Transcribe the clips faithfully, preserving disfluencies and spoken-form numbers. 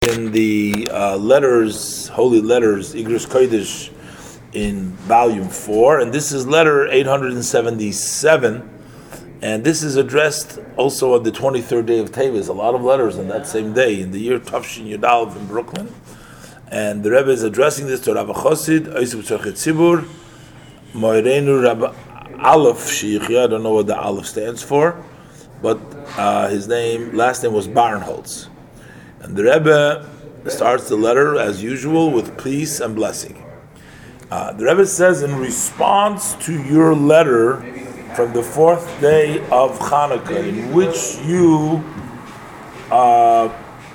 in the uh, letters, holy letters, Igros Kodesh, in volume four, and this is letter eight hundred seventy-seven, and this is addressed also on the twenty-third day of Teves. A lot of letters on that same day, in the year Tafshin Yudalef in Brooklyn, and the Rebbe is addressing this to Rav Chosid, Oisib Tzorchet Tzibur, Moirenu Rav Aleph Shichya. I don't know what the Aleph stands for, but uh, his name, last name was Barnholtz. And the Rebbe starts the letter, as usual, with peace and blessing. Uh, the Rebbe says, in response to your letter from the fourth day of Hanukkah, in which you uh,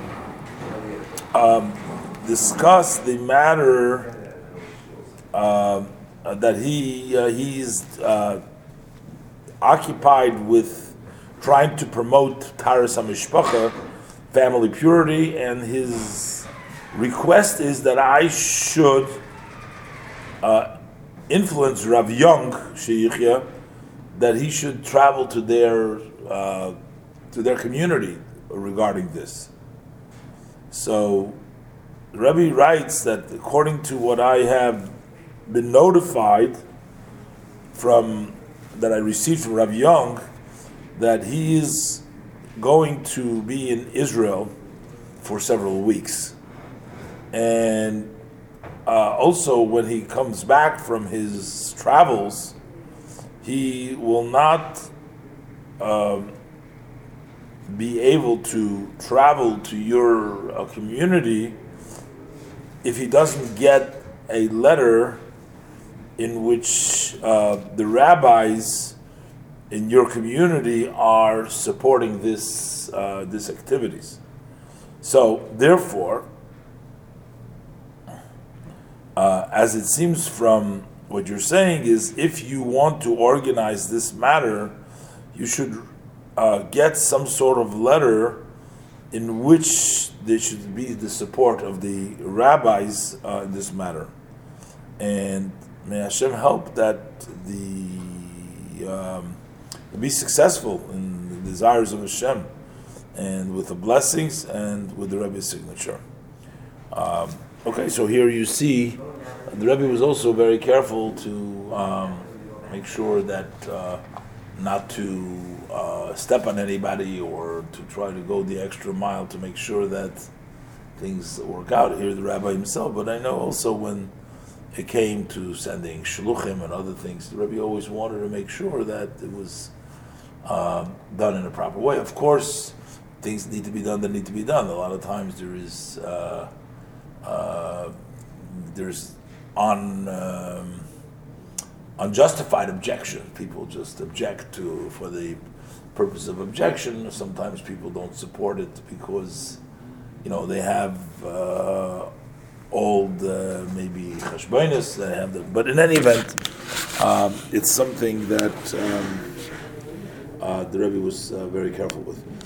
um, discuss the matter uh, that he uh, he's uh, occupied with trying to promote Taras HaMishpacha, family purity, and his request is that I should uh, influence Rav Young Sheikhya, that he should travel to their uh, to their community regarding this. So Rebbe writes that according to what I have been notified from that I received from Rav Young, that he is going to be in Israel for several weeks, and uh, also when he comes back from his travels, he will not uh, be able to travel to your uh, community if he doesn't get a letter in which uh, the rabbis in your community are supporting this uh, this activities. So therefore, uh, as it seems from what you're saying, is if you want to organize this matter, you should uh, get some sort of letter in which there should be the support of the rabbis uh, in this matter. And may Hashem help that the um, be successful in the desires of Hashem, and with the blessings and with the Rebbe's signature. Um, okay, so here you see the Rebbe was also very careful to um, make sure that uh, not to uh, step on anybody or to try to go the extra mile to make sure that things work out. Here the Rabbi himself, but I know also when it came to sending shluchim and other things, the Rebbe always wanted to make sure that it was uh, done in a proper way. Of course, things need to be done that need to be done. A lot of times there is uh, uh, there's un, um, unjustified objection. People just object to for the purpose of objection. Sometimes people don't support it because you know they have uh, old uh, maybe cheshbonos. They have the, but in any event, um, it's something that um, uh, the Rebbe was uh, very careful with.